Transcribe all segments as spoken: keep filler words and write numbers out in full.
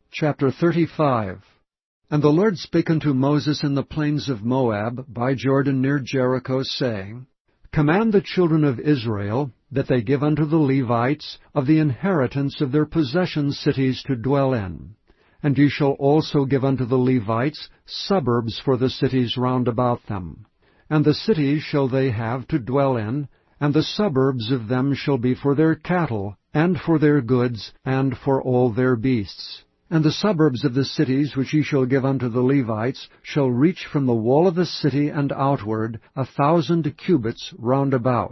Chapter thirty-five. And the Lord spake unto Moses in the plains of Moab, by Jordan near Jericho, saying, Command the children of Israel that they give unto the Levites of the inheritance of their possession cities to dwell in. And ye shall also give unto the Levites suburbs for the cities round about them. And the cities shall they have to dwell in, and the suburbs of them shall be for their cattle, and for their goods, and for all their beasts. And the suburbs of the cities which ye shall give unto the Levites shall reach from the wall of the city and outward a thousand cubits round about.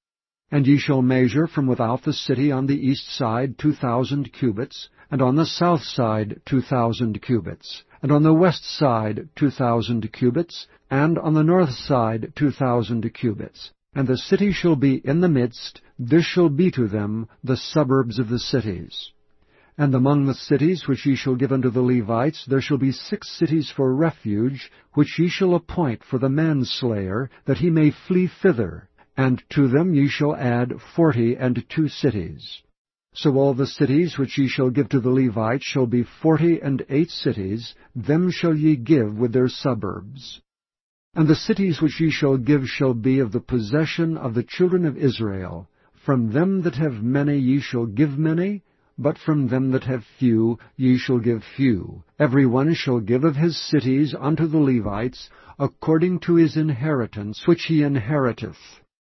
And ye shall measure from without the city on the east side two thousand cubits, and on the south side two thousand cubits, and on the west side two thousand cubits, and on the north side two thousand cubits. And the city shall be in the midst, this shall be to them the suburbs of the cities. And among the cities which ye shall give unto the Levites there shall be six cities for refuge, which ye shall appoint for the manslayer, that he may flee thither, and to them ye shall add forty and two cities. So all the cities which ye shall give to the Levites shall be forty and eight cities, them shall ye give with their suburbs. And the cities which ye shall give shall be of the possession of the children of Israel. From them that have many ye shall give many, but from them that have few ye shall give few. Every one shall give of his cities unto the Levites, according to his inheritance which he inheriteth.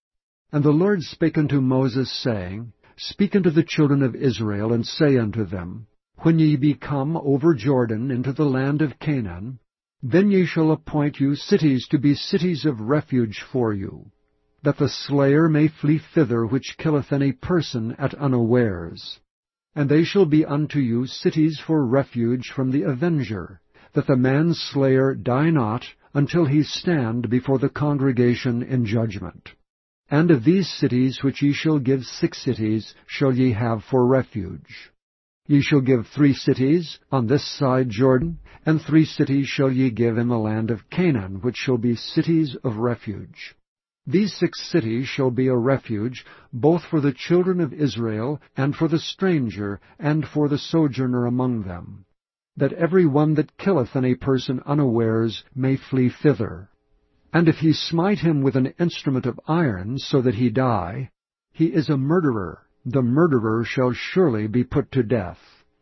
And the Lord spake unto Moses, saying, Speak unto the children of Israel, and say unto them, When ye be come over Jordan into the land of Canaan, then ye shall appoint you cities to be cities of refuge for you, that the slayer may flee thither which killeth any person at unawares. And they shall be unto you cities for refuge from the avenger, that the manslayer die not until he stand before the congregation in judgment. And of these cities which ye shall give six cities shall ye have for refuge. Ye shall give three cities on this side Jordan, and three cities shall ye give in the land of Canaan, which shall be cities of refuge. These six cities shall be a refuge, both for the children of Israel, and for the stranger, and for the sojourner among them, that every one that killeth any person unawares may flee thither. And if he smite him with an instrument of iron, so that he die, he is a murderer. The murderer shall surely be put to death.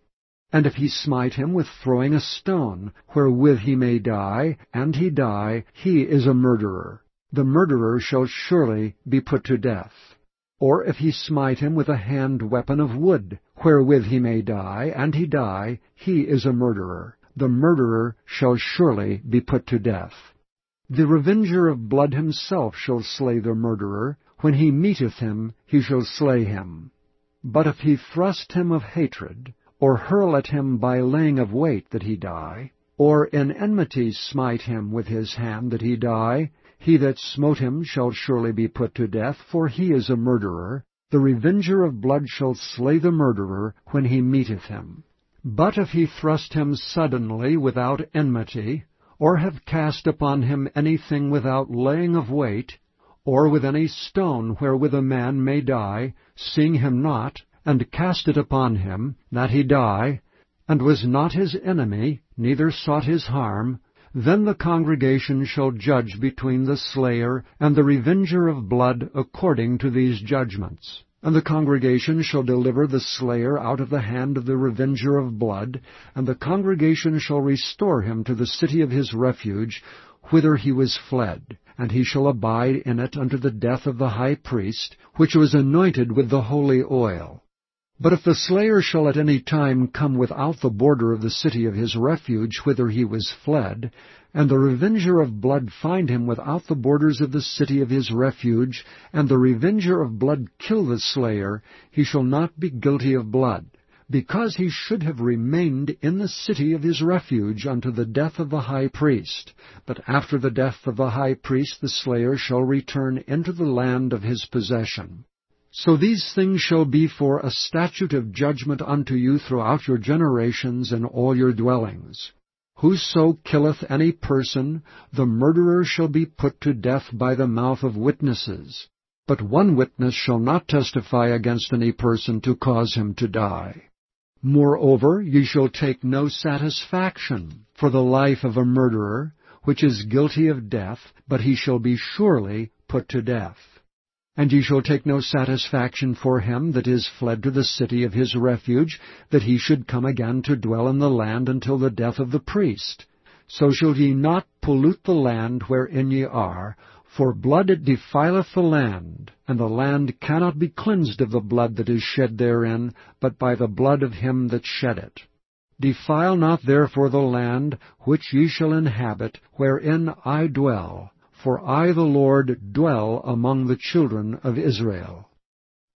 And if he smite him with throwing a stone, wherewith he may die, and he die, he is a murderer. The murderer shall surely be put to death. Or if he smite him with a hand weapon of wood, wherewith he may die, and he die, he is a murderer. The murderer shall surely be put to death. The revenger of blood himself shall slay the murderer. When he meeteth him, he shall slay him. But if he thrust him of hatred, or hurl at him by laying of wait that he die, or in enmity smite him with his hand that he die, he that smote him shall surely be put to death, for he is a murderer. The revenger of blood shall slay the murderer when he meeteth him. But if he thrust him suddenly without enmity, or have cast upon him anything without laying of wait, or with any stone wherewith a man may die, seeing him not, and cast it upon him, that he die, and was not his enemy, neither sought his harm, then the congregation shall judge between the slayer and the revenger of blood according to these judgments. And the congregation shall deliver the slayer out of the hand of the revenger of blood, and the congregation shall restore him to the city of his refuge, whither he was fled, and he shall abide in it unto the death of the high priest, which was anointed with the holy oil. But if the slayer shall at any time come without the border of the city of his refuge whither he was fled, and the revenger of blood find him without the borders of the city of his refuge, and the revenger of blood kill the slayer, he shall not be guilty of blood, because he should have remained in the city of his refuge unto the death of the high priest. But after the death of the high priest the slayer shall return into the land of his possession. So these things shall be for a statute of judgment unto you throughout your generations in all your dwellings. Whoso killeth any person, the murderer shall be put to death by the mouth of witnesses. But one witness shall not testify against any person to cause him to die. Moreover, ye shall take no satisfaction for the life of a murderer, which is guilty of death, but he shall be surely put to death. And ye shall take no satisfaction for him that is fled to the city of his refuge, that he should come again to dwell in the land until the death of the priest. So shall ye not pollute the land wherein ye are, for blood it defileth the land, and the land cannot be cleansed of the blood that is shed therein, but by the blood of him that shed it. Defile not therefore the land which ye shall inhabit, wherein I dwell, for I the Lord dwell among the children of Israel.